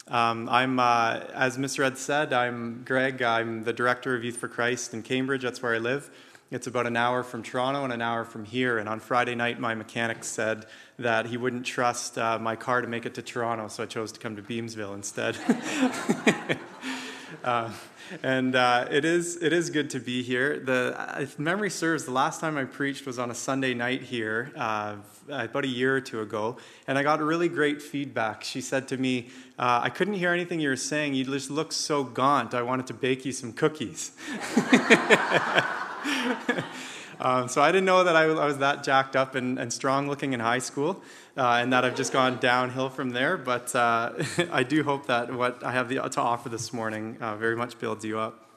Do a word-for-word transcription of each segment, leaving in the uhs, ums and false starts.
Um, I'm, uh, as Mister Ed said, I'm Greg. I'm the director of Youth for Christ in Cambridge. That's where I live. It's about an hour from Toronto and an hour from here. And on Friday night, my mechanic said that he wouldn't trust uh, my car to make it to Toronto, so I chose to come to Beamsville instead. uh, and uh, it is it is good to be here. The if memory serves, the last time I preached was on a Sunday night here, uh, about a year or two ago, and I got really great feedback. She said to me, uh, "I couldn't hear anything you were saying. You just look so gaunt. I wanted to bake you some cookies." um, so I didn't know that I was, I was that jacked up and, and strong looking in high school, uh, and that I've just gone downhill from there. But uh, I do hope that what I have the, to offer this morning uh, very much builds you up.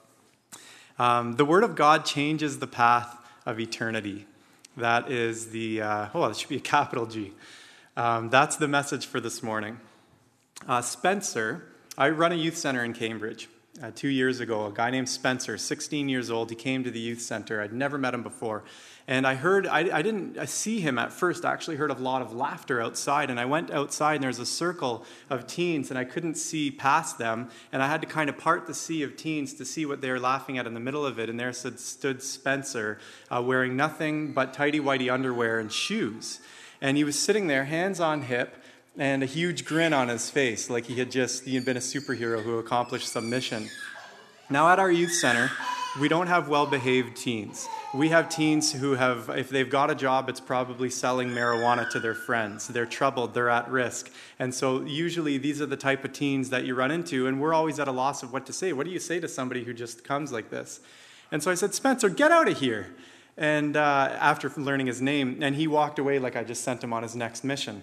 Um, the Word of God changes the path of eternity. That is the, uh, oh, it should be a capital G. Um, that's the message for this morning. Uh, Spencer, I run a youth center in Cambridge. Uh, two years ago, a guy named Spencer, sixteen years old, he came to the youth center. I'd never met him before. And I heard, I, I didn't see him at first. I actually heard a lot of laughter outside. And I went outside, and there was a circle of teens, and I couldn't see past them. And I had to kind of part the sea of teens to see what they were laughing at in the middle of it. And there stood, stood Spencer, uh, wearing nothing but tighty-whitey underwear and shoes. And he was sitting there, hands on hip, and a huge grin on his face, like he had just he had been a superhero who accomplished some mission. Now at our youth center, we don't have well-behaved teens. We have teens who have, if they've got a job, it's probably selling marijuana to their friends. They're troubled, they're at risk. And so usually these are the type of teens that you run into, and we're always at a loss of what to say. What do you say to somebody who just comes like this? And so I said, "Spencer, get out of here." And uh, after learning his name, and he walked away like I just sent him on his next mission.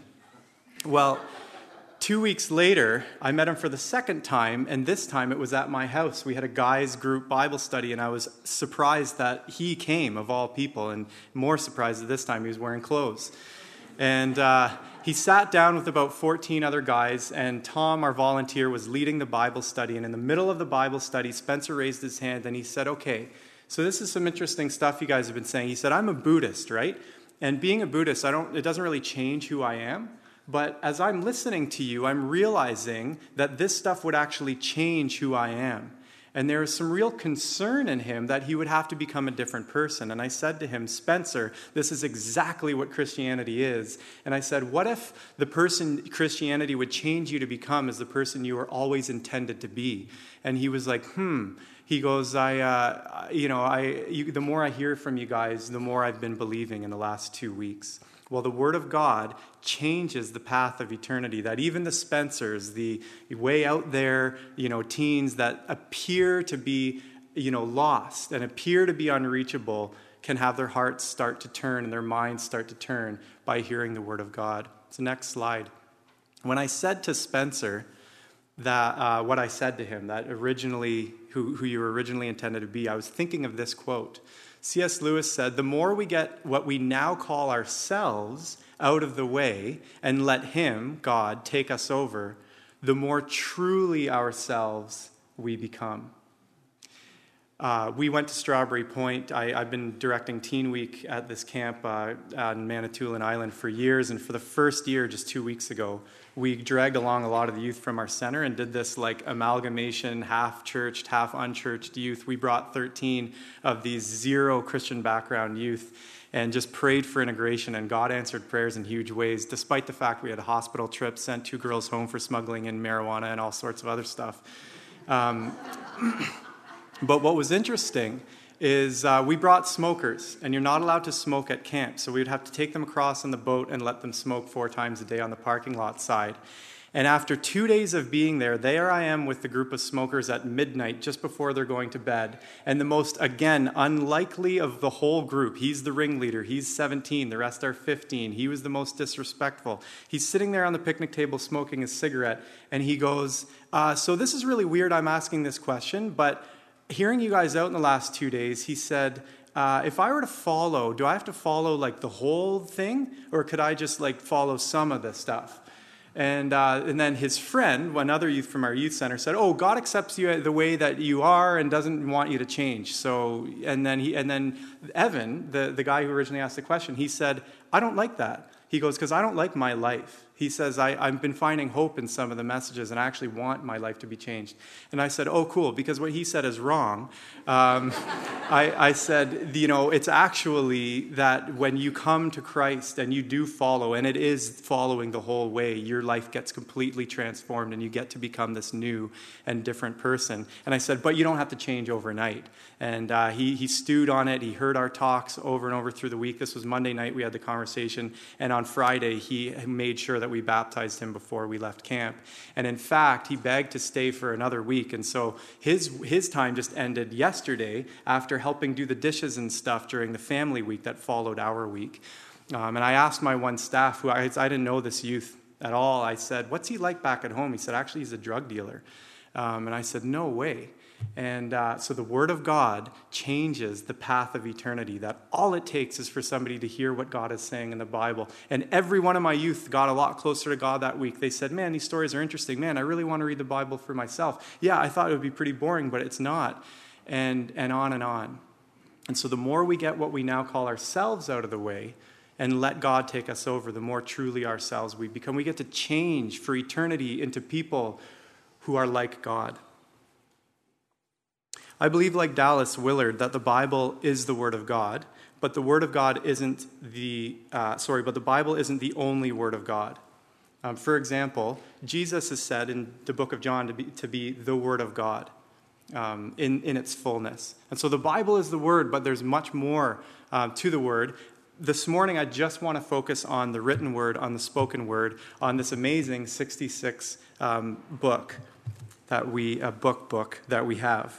Well, two weeks later, I met him for the second time, and this time it was at my house. We had a guys' group Bible study, and I was surprised that he came, of all people, and more surprised that this time he was wearing clothes. And uh, he sat down with about fourteen other guys, and Tom, our volunteer, was leading the Bible study. And in the middle of the Bible study, Spencer raised his hand, and he said, "Okay, so this is some interesting stuff you guys have been saying." He said, "I'm a Buddhist, right? And being a Buddhist, I don't. It doesn't really change who I am. But as I'm listening to you, I'm realizing that this stuff would actually change who I am." And there is some real concern in him that he would have to become a different person. And I said to him, "Spencer, this is exactly what Christianity is." And I said, "What if the person Christianity would change you to become is the person you were always intended to be?" And he was like, hmm. He goes, I, uh, you know, I. You, the more I hear from you guys, the more I've been believing in the last two weeks. Well, the Word of God changes the path of eternity, that even the Spencers, the way out there, you know, teens that appear to be, you know, lost and appear to be unreachable can have their hearts start to turn and their minds start to turn by hearing the Word of God. So next slide. When I said to Spencer that uh, what I said to him, that originally, who, who you were originally intended to be, I was thinking of this quote. C S Lewis said, "The more we get what we now call ourselves out of the way and let Him, God, take us over, the more truly ourselves we become." Uh, we went to Strawberry Point. I, I've been directing Teen Week at this camp uh, on Manitoulin Island for years, and for the first year, just two weeks ago, we dragged along a lot of the youth from our center and did this like amalgamation, half churched, half unchurched youth. We brought thirteen of these zero Christian background youth and just prayed for integration, and God answered prayers in huge ways, despite the fact we had a hospital trip, sent two girls home for smuggling in marijuana and all sorts of other stuff. Um, but what was interesting is uh, we brought smokers, and you're not allowed to smoke at camp, so we would have to take them across on the boat and let them smoke four times a day on the parking lot side. And after two days of being there, there I am with the group of smokers at midnight, just before they're going to bed. And the most, again, unlikely of the whole group, he's the ringleader, he's seventeen, the rest are fifteen, he was the most disrespectful. He's sitting there on the picnic table smoking a cigarette, and he goes, uh, so this is really weird I'm asking this question, but hearing you guys out in the last two days, he said, uh, if I were to follow, do I have to follow like the whole thing? Or could I just like follow some of the stuff? And uh, and then his friend, one other youth from our youth center, said, "Oh, God accepts you the way that you are and doesn't want you to change." So, and then he and then Evan, the, the guy who originally asked the question, he said, "I don't like that." He goes, "Because I don't like my life." He says, I, I've been finding hope in some of the messages, and I actually want my life to be changed. And I said, oh, cool, because what he said is wrong. Um, I, I said, you know, it's actually that when you come to Christ and you do follow, and it is following the whole way, your life gets completely transformed, and you get to become this new and different person. And I said, but you don't have to change overnight. And uh, he, he stewed on it. He heard our talks over and over through the week. This was Monday night. We had the conversation. And on Friday, he made sure that we baptized him before we left camp. And in fact, he begged to stay for another week. And so his, his time just ended yesterday after helping do the dishes and stuff during the family week that followed our week. Um, and I asked my one staff, who I, I didn't know this youth at all, I said, what's he like back at home? He said, actually, he's a drug dealer. Um, and I said, no way. And uh, so the Word of God changes the path of eternity, that all it takes is for somebody to hear what God is saying in the Bible. And every one of my youth got a lot closer to God that week. They said, man, these stories are interesting. Man, I really want to read the Bible for myself. Yeah, I thought it would be pretty boring, but it's not. And, and on and on. And so the more we get what we now call ourselves out of the way and let God take us over, the more truly ourselves we become. We get to change for eternity into people who are like God. I believe, like Dallas Willard, that the Bible is the Word of God, but the Word of God isn't the, uh, sorry, but the Bible isn't the only Word of God. Um, for example, Jesus is said in the book of John to be, to be the Word of God um, in, in its fullness. And so the Bible is the Word, but there's much more uh, to the Word. This morning, I just want to focus on the written Word, on the spoken Word, on this amazing sixty-six um, book that we, a book book that we have.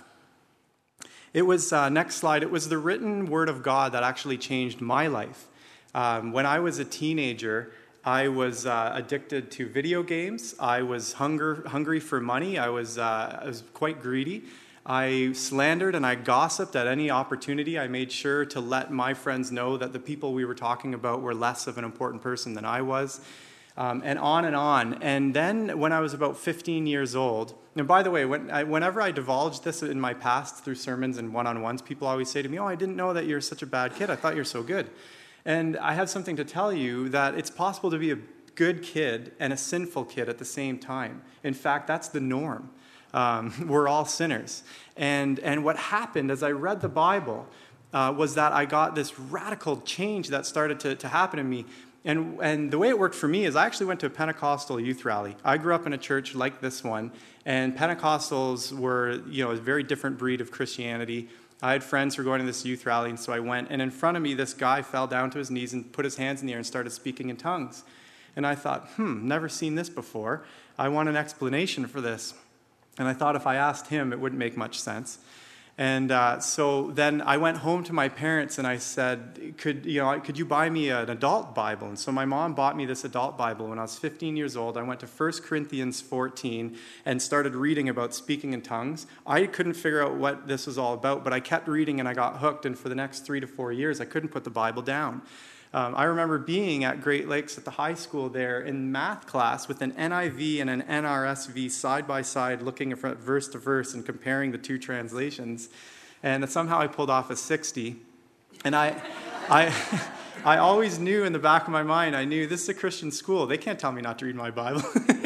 It was, uh, next slide, it was the written Word of God that actually changed my life. Um, when I was a teenager, I was uh, addicted to video games. I was hunger, hungry for money. I was, uh, I was quite greedy. I slandered and I gossiped at any opportunity. I made sure to let my friends know that the people we were talking about were less of an important person than I was. Um, and on and on. And then when I was about fifteen years old, and by the way, when I, whenever I divulged this in my past through sermons and one-on-ones, people always say to me, oh, I didn't know that you're such a bad kid. I thought you were so good. And I have something to tell you, that it's possible to be a good kid and a sinful kid at the same time. In fact, that's the norm. Um, we're all sinners. And, and what happened as I read the Bible uh, was that I got this radical change that started to, to happen in me. And, and the way it worked for me is I actually went to a Pentecostal youth rally. I grew up in a church like this one, and Pentecostals were, you know, a very different breed of Christianity. I had friends who were going to this youth rally, and so I went. And in front of me, this guy fell down to his knees and put his hands in the air and started speaking in tongues. And I thought, hmm, never seen this before. I want an explanation for this. And I thought if I asked him, it wouldn't make much sense. And uh, so then I went home to my parents and I said, could you know, could you buy me an adult Bible? And so my mom bought me this adult Bible. When I was fifteen years old, I went to First Corinthians fourteen and started reading about speaking in tongues. I couldn't figure out what this was all about, but I kept reading and I got hooked. And for the next three to four years, I couldn't put the Bible down. Um, I remember being at Great Lakes at the high school there in math class with an N I V and an N R S V side by side, looking at verse to verse and comparing the two translations. And somehow I pulled off a sixty. And I, I, I always knew in the back of my mind, I knew this is a Christian school. They can't tell me not to read my Bible.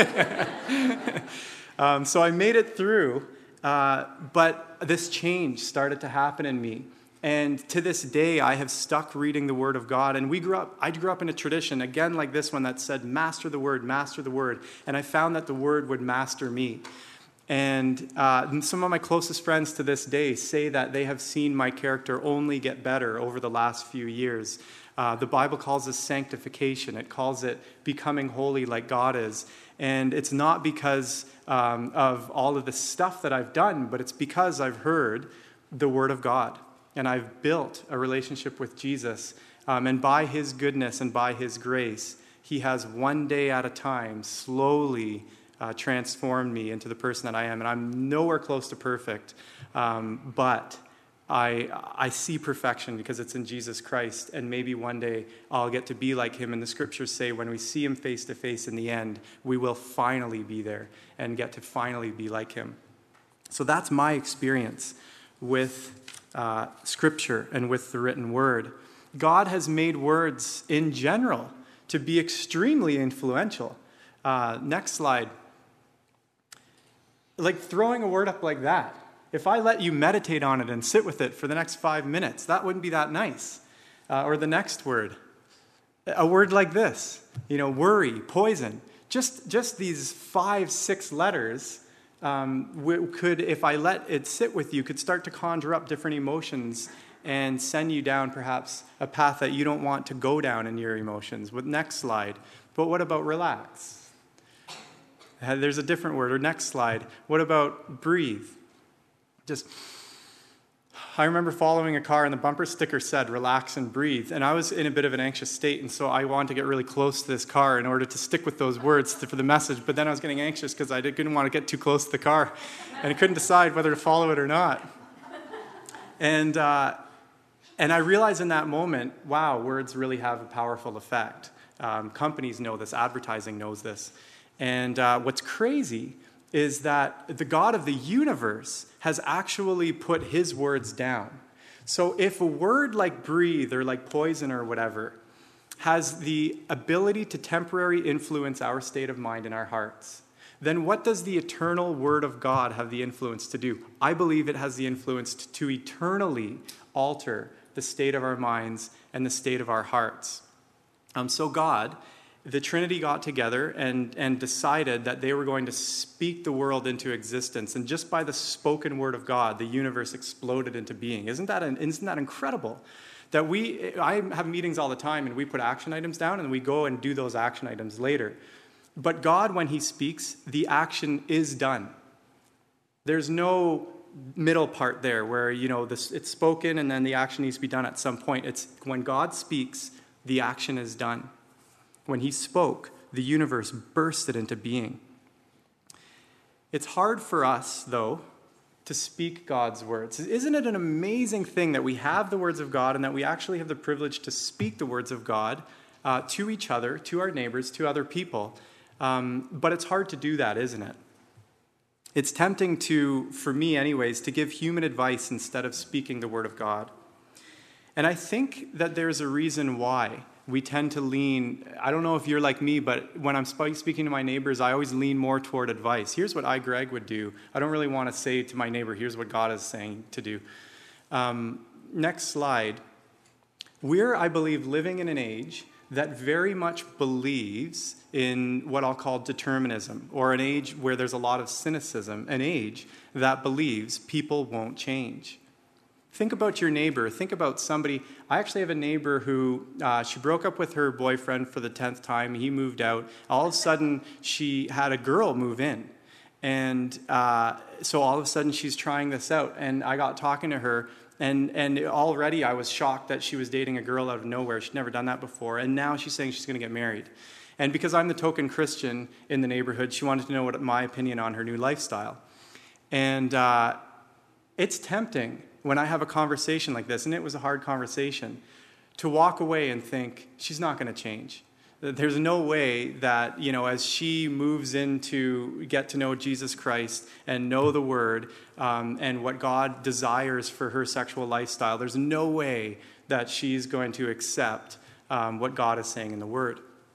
um, so I made it through, uh, but this change started to happen in me. And to this day, I have stuck reading the Word of God. And we grew up, I grew up in a tradition, again like this one, that said, master the Word, master the Word. And I found that the Word would master me. And uh, some of my closest friends to this day say that they have seen my character only get better over the last few years. Uh, the Bible calls this sanctification. It calls it becoming holy like God is. And it's not because um, of all of the stuff that I've done, but it's because I've heard the Word of God. And I've built a relationship with Jesus. Um, and by his goodness and by his grace, he has one day at a time slowly uh, transformed me into the person that I am. And I'm nowhere close to perfect. Um, but I, I see perfection because it's in Jesus Christ. And maybe one day I'll get to be like him. And the scriptures say when we see him face to face in the end, we will finally be there and get to finally be like him. So that's my experience with Uh, Scripture and with the written Word. God has made words in general to be extremely influential. Uh, next slide. Like throwing a word up like that. If I let you meditate on it and sit with it for the next five minutes, that wouldn't be that nice. Uh, or the next word. A word like this, you know, worry, poison. Just, just these five, six letters um, could, if I let it sit with you, could start to conjure up different emotions and send you down perhaps a path that you don't want to go down in your emotions. With next slide. But what about relax? There's a different word. Or next slide. What about breathe? Just, I remember following a car and the bumper sticker said, relax and breathe. And I was in a bit of an anxious state, and so I wanted to get really close to this car in order to stick with those words to, for the message. But then I was getting anxious because I didn't want to get too close to the car, and I couldn't decide whether to follow it or not. And, uh, and I realized in that moment, wow, words really have a powerful effect. Um, companies know this. Advertising knows this. And uh, what's crazy is that the God of the universe has actually put his words down. So if a word like breathe or like poison or whatever has the ability to temporarily influence our state of mind in our hearts, then what does the eternal word of God have the influence to do? I believe it has the influence to, to eternally alter the state of our minds and the state of our hearts. Um, so God, the Trinity got together and, and decided that they were going to speak the world into existence. And just by the spoken word of God, the universe exploded into being. Isn't that, an, isn't that incredible? That we, I have meetings all the time, and we put action items down, and we go and do those action items later. But God, when he speaks, the action is done. There's no middle part there where, you know, this, it's spoken and then the action needs to be done at some point. It's when God speaks, the action is done. When he spoke, the universe bursted into being. It's hard for us, though, to speak God's words. Isn't it an amazing thing that we have the words of God and that we actually have the privilege to speak the words of God uh, to each other, to our neighbors, to other people? Um, but it's hard to do that, isn't it? It's tempting to, for me anyways, to give human advice instead of speaking the word of God. And I think that there's a reason why we tend to lean, I don't know if you're like me, but when I'm speaking to my neighbors, I always lean more toward advice. Here's what I, Greg, would do. I don't really want to say to my neighbor, here's what God is saying to do. Um, next slide. We're, I believe, living in an age that very much believes in what I'll call determinism, or an age where there's a lot of cynicism, an age that believes people won't change. Think about your neighbor. Think about somebody. I actually have a neighbor who, uh, she broke up with her boyfriend for the tenth time. He moved out. All of a sudden, she had a girl move in. And uh, so all of a sudden, she's trying this out. And I got talking to her, and, and already I was shocked that she was dating a girl out of nowhere. She'd never done that before. And now she's saying she's going to get married. And because I'm the token Christian in the neighborhood, she wanted to know what my opinion on her new lifestyle. And uh, it's tempting when I have a conversation like this, and it was a hard conversation, to walk away and think, she's not going to change. There's no way that, you know, as she moves in to get to know Jesus Christ and know the Word um, and what God desires for her sexual lifestyle, there's no way that she's going to accept um, what God is saying in the Word.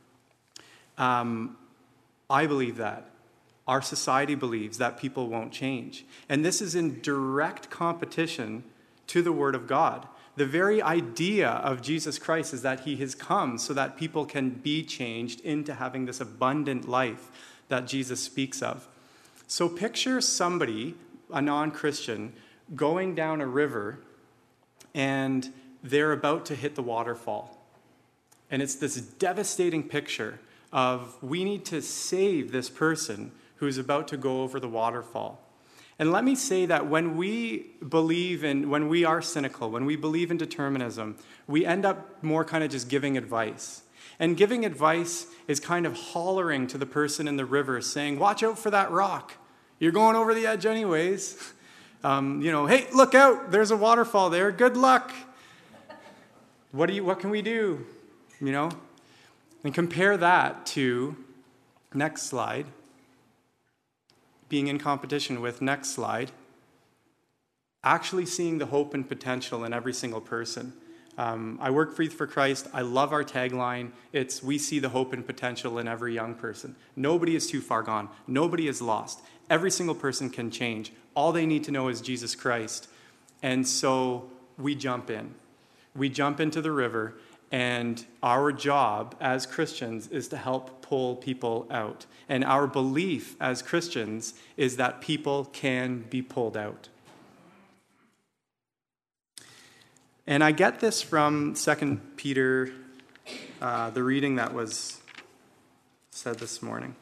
Um, I believe that. Our society believes that people won't change. And this is in direct competition to the Word of God. The very idea of Jesus Christ is that he has come so that people can be changed into having this abundant life that Jesus speaks of. So picture somebody, a non-Christian, going down a river and they're about to hit the waterfall. And it's this devastating picture of we need to save this person who's about to go over the waterfall. And let me say that when we believe in, when we are cynical, when we believe in determinism, we end up more kind of just giving advice. And giving advice is kind of hollering to the person in the river, saying, watch out for that rock. You're going over the edge anyways. Um, you know, hey, look out, there's a waterfall there, good luck. What do you, what can we do? You know? And compare that to, next slide, being in competition with, next slide, actually seeing the hope and potential in every single person. Um, I work for Youth for Christ. I love our tagline. It's, we see the hope and potential in every young person. Nobody is too far gone. Nobody is lost. Every single person can change. All they need to know is Jesus Christ. And so we jump in. We jump into the river, and our job as Christians is to help pull people out. And our belief as Christians is that people can be pulled out. And I get this from Second Peter, uh, the reading that was said this morning.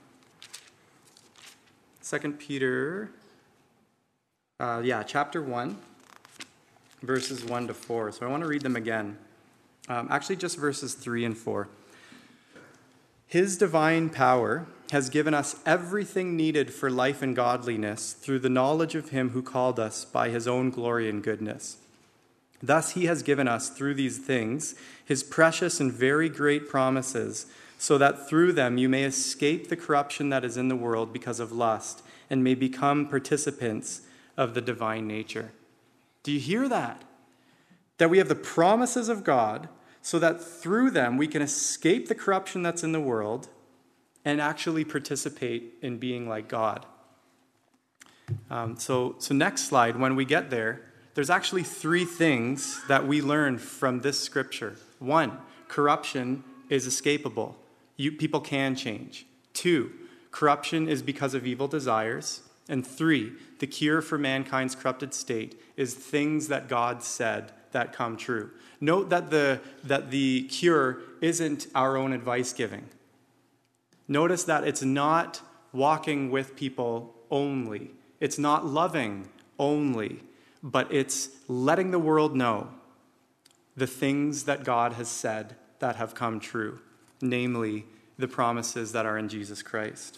Second Peter, uh, yeah, chapter one, verses one to four. So I want to read them again. Um, actually, just verses three and four. His divine power has given us everything needed for life and godliness through the knowledge of him who called us by his own glory and goodness. Thus he has given us, through these things, his precious and very great promises, so that through them you may escape the corruption that is in the world because of lust, and may become participants of the divine nature. Do you hear that? That we have the promises of God, so that through them we can escape the corruption that's in the world and actually participate in being like God. Um, so, so next slide, when we get there, there's actually three things that we learn from this scripture. One, corruption is escapable. You, people can change. Two, corruption is because of evil desires. And three, the cure for mankind's corrupted state is things that God said that come true. Note that the, that the cure isn't our own advice giving. Notice that it's not walking with people only. It's not loving only. But it's letting the world know the things that God has said that have come true, namely the promises that are in Jesus Christ.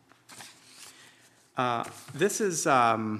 Uh, this is um,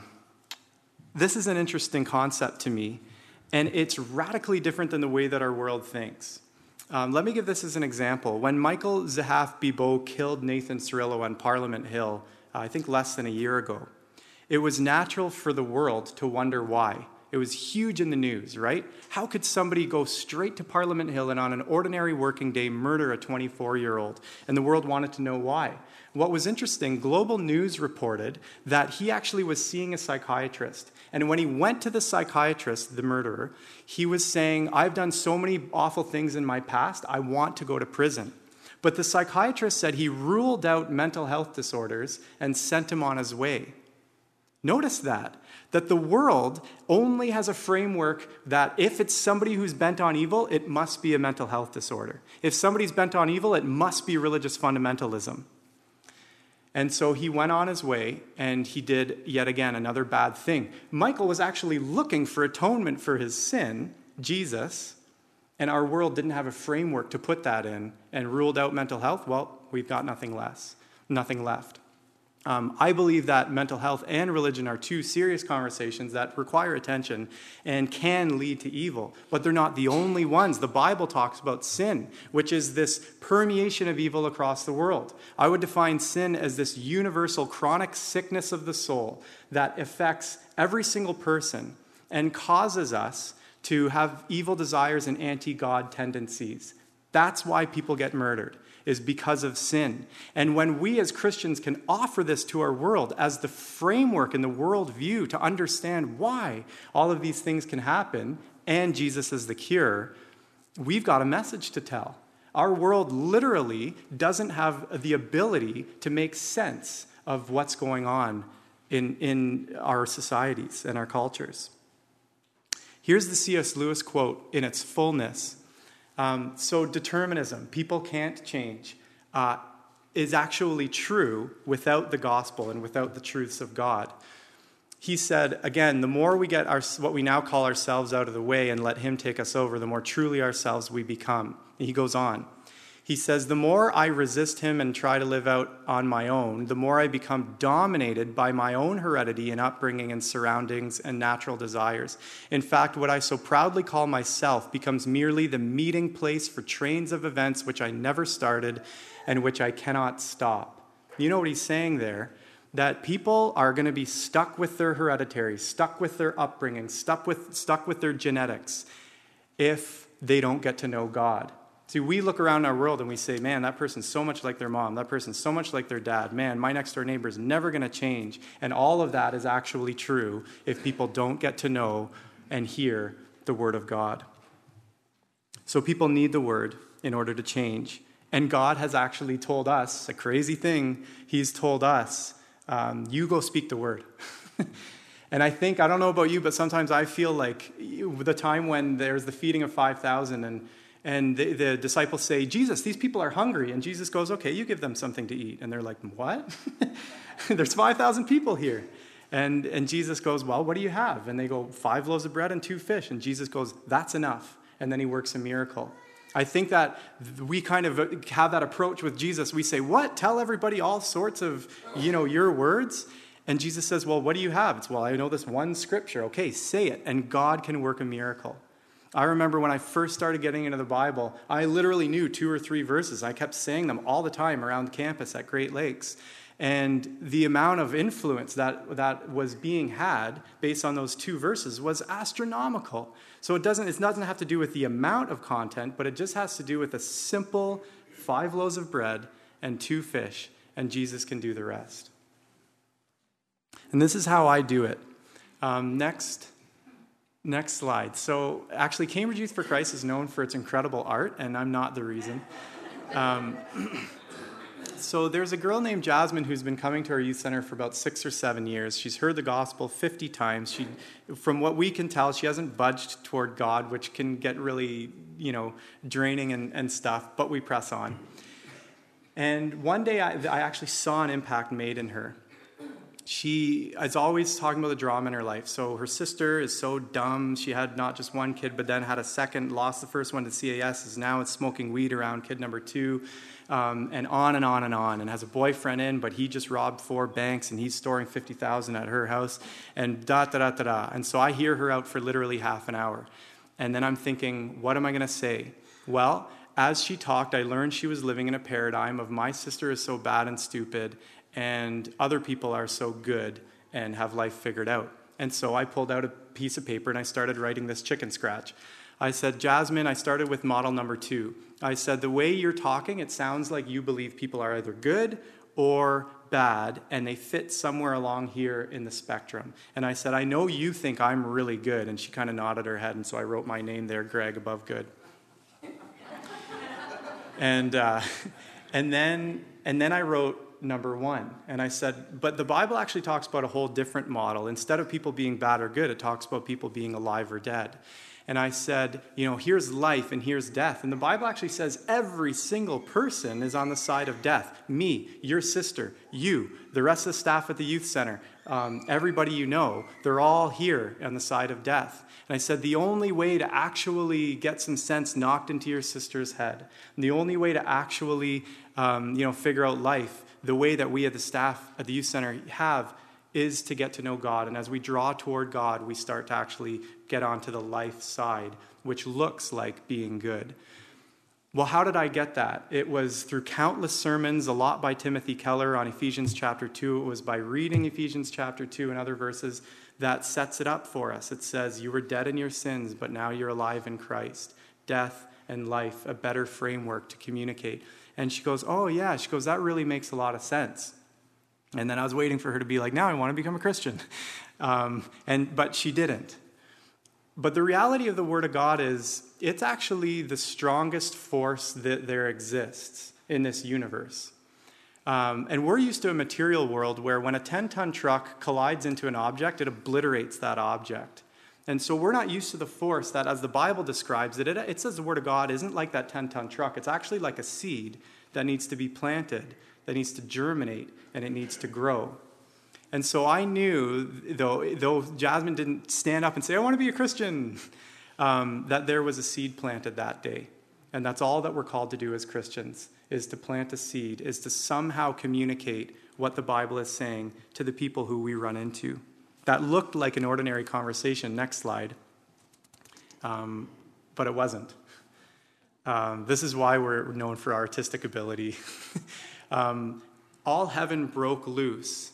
this is an interesting concept to me, and it's radically different than the way that our world thinks. Um, let me give this as an example. When Michael Zehaf-Bibeau killed Nathan Cirillo on Parliament Hill, uh, I think less than a year ago, it was natural for the world to wonder why. It was huge in the news, right? How could somebody go straight to Parliament Hill and on an ordinary working day murder a twenty-four-year-old? And the world wanted to know why. What was interesting, Global News reported that he actually was seeing a psychiatrist. And when he went to the psychiatrist, the murderer, he was saying, I've done so many awful things in my past, I want to go to prison. But the psychiatrist said he ruled out mental health disorders and sent him on his way. Notice that, that the world only has a framework that if it's somebody who's bent on evil, it must be a mental health disorder. If somebody's bent on evil, it must be religious fundamentalism. And so he went on his way, and he did, yet again, another bad thing. Michael was actually looking for atonement for his sin, Jesus, and our world didn't have a framework to put that in and ruled out mental health. Well, we've got nothing less, nothing left. Um, I believe that mental health and religion are two serious conversations that require attention and can lead to evil, but they're not the only ones. The Bible talks about sin, which is this permeation of evil across the world. I would define sin as this universal chronic sickness of the soul that affects every single person and causes us to have evil desires and anti-God tendencies. That's why people get murdered, is because of sin. And when we as Christians can offer this to our world as the framework and the worldview to understand why all of these things can happen, and Jesus is the cure, we've got a message to tell. Our world literally doesn't have the ability to make sense of what's going on in, in our societies and our cultures. Here's the C S Lewis quote in its fullness. Um, so determinism, people can't change, uh, is actually true without the gospel and without the truths of God. He said, again, the more we get our, what we now call ourselves out of the way and let him take us over, the more truly ourselves we become. And he goes on. He says, the more I resist him and try to live out on my own, the more I become dominated by my own heredity and upbringing and surroundings and natural desires. In fact, what I so proudly call myself becomes merely the meeting place for trains of events which I never started and which I cannot stop. You know what he's saying there? That people are going to be stuck with their hereditary, stuck with their upbringing, stuck with, stuck with their genetics, if they don't get to know God. See, we look around our world and we say, man, that person's so much like their mom. That person's so much like their dad. Man, my next door neighbor is never going to change. And all of that is actually true if people don't get to know and hear the word of God. So people need the word in order to change. And God has actually told us, a crazy thing, he's told us, um, you go speak the word. And I think, I don't know about you, but sometimes I feel like the time when there's the feeding of five thousand and And the, the disciples say, Jesus, these people are hungry. And Jesus goes, okay, you give them something to eat. And they're like, what? There's five thousand people here. And, and Jesus goes, well, what do you have? And they go, five loaves of bread and two fish. And Jesus goes, that's enough. And then he works a miracle. I think that we kind of have that approach with Jesus. We say, what? Tell everybody all sorts of, you know, your words. And Jesus says, well, what do you have? It's, well, I know this one scripture. Okay, say it. And God can work a miracle. I remember when I first started getting into the Bible, I literally knew two or three verses. I kept saying them all the time around campus at Great Lakes. And the amount of influence that, that was being had based on those two verses was astronomical. So it doesn't, it doesn't have to do with the amount of content, but it just has to do with a simple five loaves of bread and two fish, and Jesus can do the rest. And this is how I do it. Um, next. Next slide. So actually, Cambridge Youth for Christ is known for its incredible art, and I'm not the reason. Um, so there's a girl named Jasmine who's been coming to our youth center for about six or seven years. She's heard the gospel fifty times. She, from what we can tell, she hasn't budged toward God, which can get really, you know, draining and, and stuff, but we press on. And one day I, I actually saw an impact made in her. She is always talking about the drama in her life. So her sister is so dumb. She had not just one kid, but then had a second, lost the first one to C A S, is now it's smoking weed around kid number two, um, and on and on and on, and has a boyfriend in, but he just robbed four banks, and he's storing fifty thousand dollars at her house, and da da da da da. And so I hear her out for literally half an hour. And then I'm thinking, what am I going to say? Well, as she talked, I learned she was living in a paradigm of my sister is so bad and stupid, and other people are so good and have life figured out. And so I pulled out a piece of paper and I started writing this chicken scratch. I said, Jasmine, I started with model number two. I said, the way you're talking, it sounds like you believe people are either good or bad, and they fit somewhere along here in the spectrum. And I said, I know you think I'm really good. And she kind of nodded her head, and so I wrote my name there, Greg, above good. and uh, and then and then I wrote number one. And I said, but the Bible actually talks about a whole different model. Instead of people being bad or good, it talks about people being alive or dead. And I said, you know, here's life and here's death. And the Bible actually says every single person is on the side of death. Me, your sister, you, the rest of the staff at the youth center, um, everybody you know, they're all here on the side of death. And I said, the only way to actually get some sense knocked into your sister's head, and the only way to actually, um, you know, figure out life, the way that we at the staff at the youth center have, is to get to know God. And as we draw toward God, we start to actually get onto the life side, which looks like being good. Well, how did I get that? It was through countless sermons, a lot by Timothy Keller on Ephesians chapter two. It was by reading Ephesians chapter two and other verses that sets it up for us. It says, you were dead in your sins, but now you're alive in Christ. Death and life, a better framework to communicate. And she goes, oh yeah. She goes, that really makes a lot of sense. And then I was waiting for her to be like, now I want to become a Christian. Um, and but she didn't. But the reality of the Word of God is it's actually the strongest force that there exists in this universe. Um, and we're used to a material world where when a ten-ton truck collides into an object, it obliterates that object. And so we're not used to the force that, as the Bible describes it, it, it says the Word of God isn't like that ten-ton truck. It's actually like a seed that needs to be planted, that needs to germinate, and it needs to grow. And so I knew, though, though Jasmine didn't stand up and say, I want to be a Christian, um, that there was a seed planted that day. And that's all that we're called to do as Christians, is to plant a seed, is to somehow communicate what the Bible is saying to the people who we run into. That looked like an ordinary conversation. Next slide. Um, but it wasn't. Um, this is why we're known for our artistic ability. um, all heaven broke loose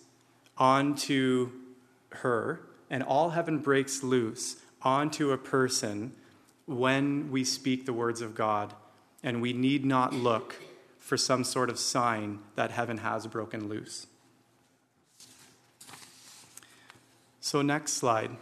onto her, and all heaven breaks loose onto a person when we speak the words of God, and we need not look for some sort of sign that heaven has broken loose. So next slide.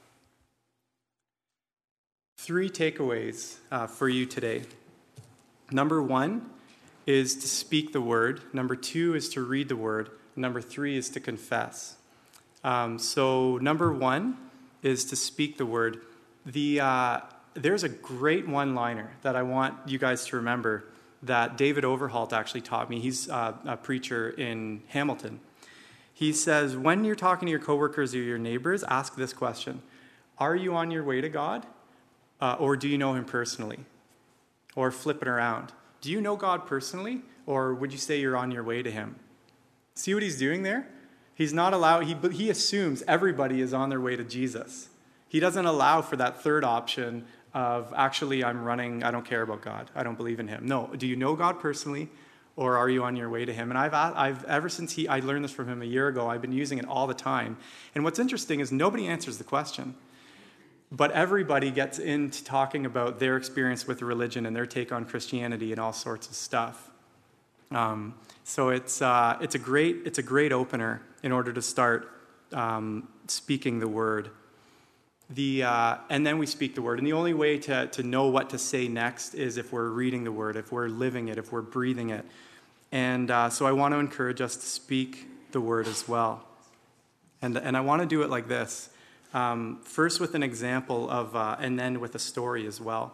Three takeaways uh, for you today. Number one is to speak the word. Number two is to read the word. Number three is to confess. Um, so number one is to speak the word. The uh, there's a great one-liner that I want you guys to remember that David Overholt actually taught me. He's uh, a preacher in Hamilton. He says, when you're talking to your coworkers or your neighbors, ask this question: are you on your way to God, uh, or do you know him personally? Or flip it around. Do you know God personally, or would you say you're on your way to him? See what he's doing there? He's not allowed, he, he assumes everybody is on their way to Jesus. He doesn't allow for that third option of, actually, I'm running, I don't care about God. I don't believe in him. No, do you know God personally, or are you on your way to him? And I've, I've ever since he, I learned this from him a year ago, I've been using it all the time. And what's interesting is nobody answers the question. But everybody gets into talking about their experience with religion and their take on Christianity and all sorts of stuff. Um, so it's uh, it's a great it's a great opener in order to start um, speaking the word. The uh, and then we speak the word. And the only way to to know what to say next is if we're reading the word, if we're living it, if we're breathing it. And uh, so I want to encourage us to speak the word as well. And and I want to do it like this. Um, first with an example of, uh, and then with a story as well.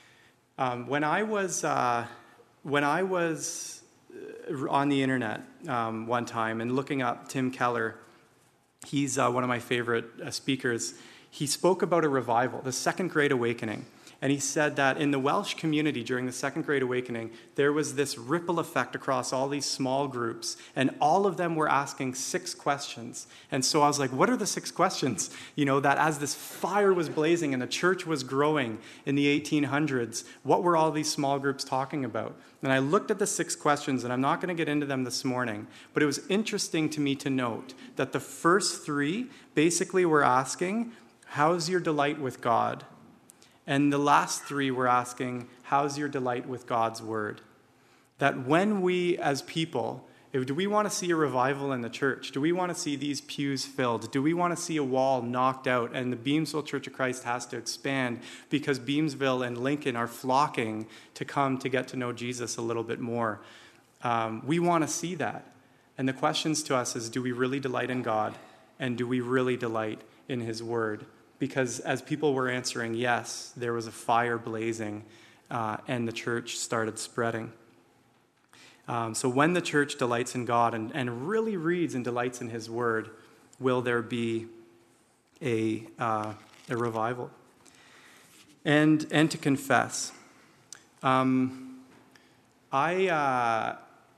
Um, when I was uh, when I was on the internet um, one time and looking up Tim Keller, he's uh, one of my favorite uh, speakers. He spoke about a revival, the Second Great Awakening. And he said that in the Welsh community during the Second Great Awakening, there was this ripple effect across all these small groups, and all of them were asking six questions. And so I was like, what are the six questions? You know, that as this fire was blazing and the church was growing in the eighteen hundreds, what were all these small groups talking about? And I looked at the six questions, and I'm not going to get into them this morning, but it was interesting to me to note that the first three basically were asking, how's your delight with God? And the last three were asking, how's your delight with God's word? That when we as people, do we want to see a revival in the church? Do we want to see these pews filled? Do we want to see a wall knocked out and the Beamsville Church of Christ has to expand because Beamsville and Lincoln are flocking to come to get to know Jesus a little bit more? Um, we want to see that. And the questions to us is, do we really delight in God? And do we really delight in his word? Because as people were answering yes, there was a fire blazing, uh, and the church started spreading. Um, so when the church delights in God and, and really reads and delights in his word, will there be a, uh, a revival? And, and to confess. Um, I... Uh,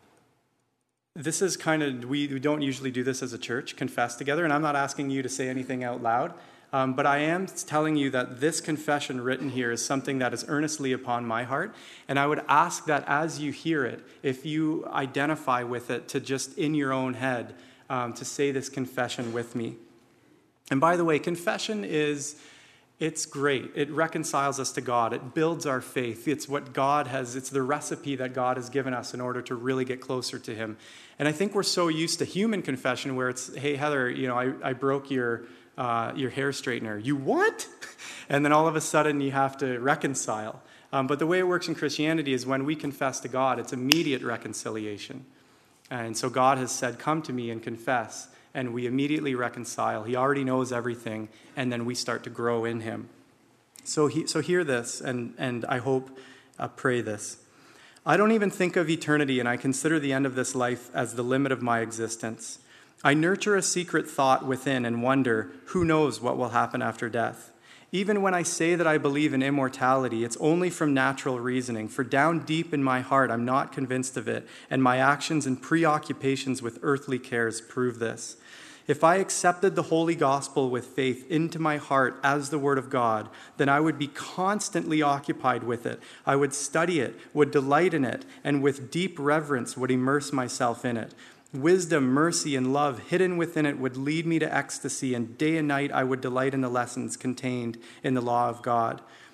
This is kind of, we, we don't usually do this as a church, confess together, and I'm not asking you to say anything out loud, um, but I am telling you that this confession written here is something that is earnestly upon my heart, and I would ask that as you hear it, if you identify with it, to just in your own head, um, to say this confession with me. And by the way, confession is... It's great. It reconciles us to God. It builds our faith. It's what God has, it's the recipe that God has given us in order to really get closer to him. And I think we're so used to human confession where it's, hey, Heather, you know, I, I broke your uh, your hair straightener. You what? And then all of a sudden you have to reconcile. Um, but the way it works in Christianity is when we confess to God, it's immediate reconciliation. And so God has said, come to me and confess. And we immediately reconcile. He already knows everything, and then we start to grow in him. So he, so hear this, and, and I hope, uh, pray this. I don't even think of eternity, and I consider the end of this life as the limit of my existence. I nurture a secret thought within and wonder, who knows what will happen after death? Even when I say that I believe in immortality, it's only from natural reasoning, for down deep in my heart, I'm not convinced of it, and my actions and preoccupations with earthly cares prove this. If I accepted the holy gospel with faith into my heart as the word of God, then I would be constantly occupied with it. I would study it, would delight in it, and with deep reverence would immerse myself in it. Wisdom, mercy, and love hidden within it would lead me to ecstasy, and day and night I would delight in the lessons contained in the law of God.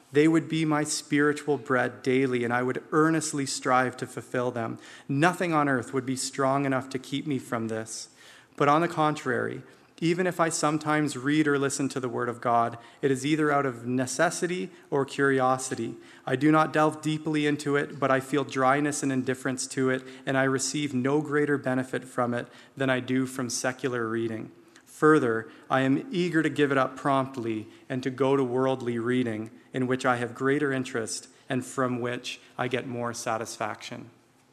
They would be my spiritual bread daily, and I would earnestly strive to fulfill them. Nothing on earth would be strong enough to keep me from this. But on the contrary, even if I sometimes read or listen to the word of God, it is either out of necessity or curiosity. I do not delve deeply into it, but I feel dryness and indifference to it, and I receive no greater benefit from it than I do from secular reading. Further, I am eager to give it up promptly and to go to worldly reading, in which I have greater interest and from which I get more satisfaction.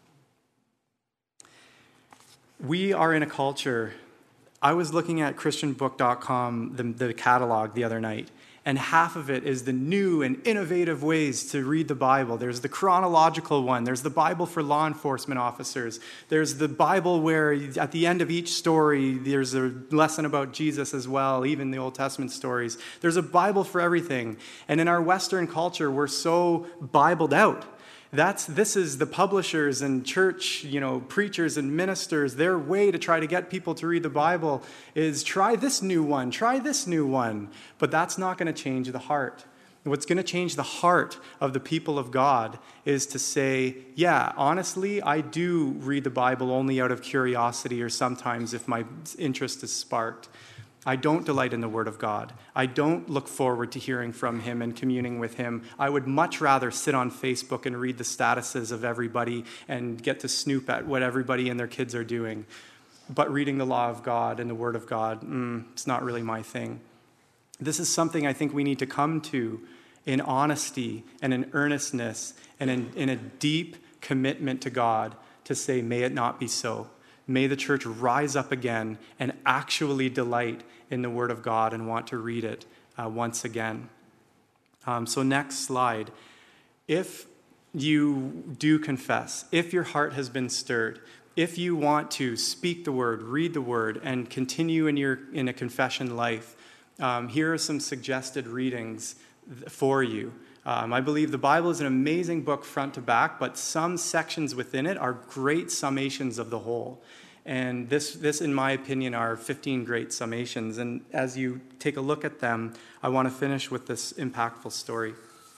We are in a culture. I was looking at Christian book dot com, the, the catalog, the other night, and half of it is the new and innovative ways to read the Bible. There's the chronological one. There's the Bible for law enforcement officers. There's the Bible where at the end of each story, there's a lesson about Jesus as well, even the Old Testament stories. There's a Bible for everything. And in our Western culture, we're so Bibled out. That's, this is the publishers and church, you know, preachers and ministers, their way to try to get people to read the Bible is try this new one, try this new one. But that's not going to change the heart. What's going to change the heart of the people of God is to say, yeah, honestly, I do read the Bible only out of curiosity or sometimes if my interest is sparked. I don't delight in the Word of God. I don't look forward to hearing from Him and communing with Him. I would much rather sit on Facebook and read the statuses of everybody and get to snoop at what everybody and their kids are doing. But reading the law of God and the Word of God, mm, it's not really my thing. This is something I think we need to come to in honesty and in earnestness and in, in a deep commitment to God to say, may it not be so. May the church rise up again and actually delight in the Word of God and want to read it uh, once again. Um, so next slide. If you do confess, if your heart has been stirred, if you want to speak the Word, read the Word, and continue in your in a confession life, um, here are some suggested readings for you. Um, I believe the Bible is an amazing book front to back, but some sections within it are great summations of the whole. And this, this, in my opinion, are fifteen great summations. And as you take a look at them, I want to finish with this impactful story.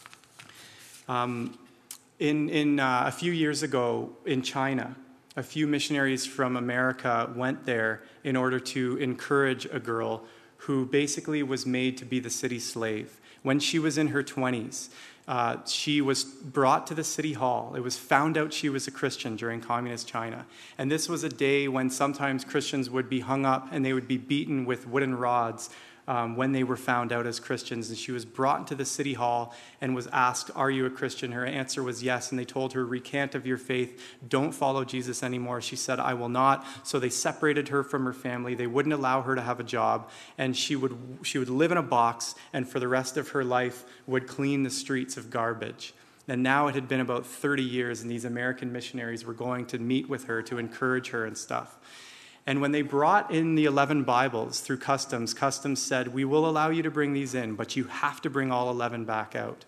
Um, in in uh, a few years ago in China, a few missionaries from America went there in order to encourage a girl who basically was made to be the city slave. When she was in her twenties, uh, she was brought to the city hall. It was found out she was a Christian during communist China. And this was a day when sometimes Christians would be hung up and they would be beaten with wooden rods um, when they were found out as Christians. And she was brought into the city hall and was asked, are you a Christian? Her answer was yes. And they told her, recant of your faith. Don't follow Jesus anymore. She said, I will not. So they separated her from her family. They wouldn't allow her to have a job. And she would, she would live in a box and for the rest of her life would clean the streets of garbage. And now it had been about thirty years and these American missionaries were going to meet with her to encourage her and stuff. And when they brought in the eleven Bibles through customs, customs said, we will allow you to bring these in, but you have to bring all eleven back out.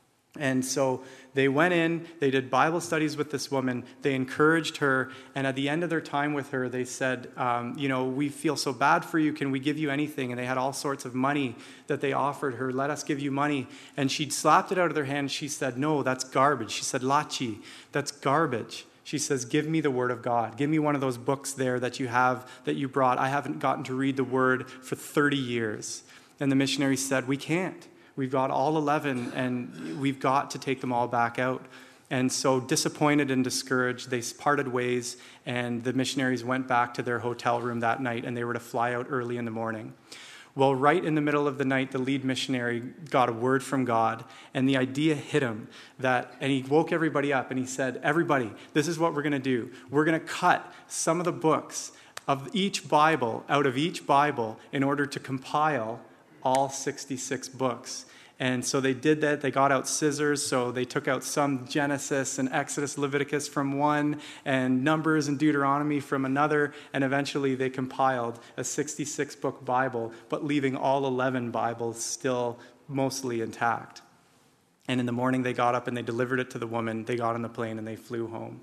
And so they went in, they did Bible studies with this woman, they encouraged her, and at the end of their time with her, they said, um, you know, we feel so bad for you, can we give you anything? And they had all sorts of money that they offered her, let us give you money. And she slapped it out of their hand, she said, no, that's garbage. She said, lachi, that's garbage. She says, give me the Word of God. Give me one of those books there that you have, that you brought. I haven't gotten to read the Word for thirty years. And the missionary said, we can't. We've got all eleven, and we've got to take them all back out. And so disappointed and discouraged, they parted ways, and the missionaries went back to their hotel room that night, and they were to fly out early in the morning. Well, right in the middle of the night, the lead missionary got a word from God, and the idea hit him that, and he woke everybody up, and he said, everybody, this is what we're going to do. We're going to cut some of the books of each Bible out of each Bible in order to compile all sixty-six books. And so they did that. They got out scissors, so they took out some Genesis and Exodus, Leviticus from one, and Numbers and Deuteronomy from another, and eventually they compiled a sixty-six book Bible, but leaving all eleven Bibles still mostly intact. And in the morning they got up and they delivered it to the woman. They got on the plane and they flew home.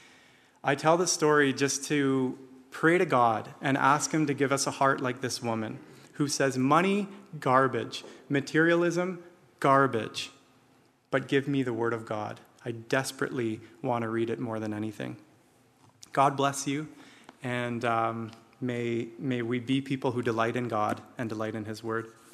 I tell this story just to pray to God and ask Him to give us a heart like this woman, who says money, garbage. Materialism, garbage. but give me the Word of God. I desperately want to read it more than anything. God bless you, and um, may, may we be people who delight in God and delight in His Word.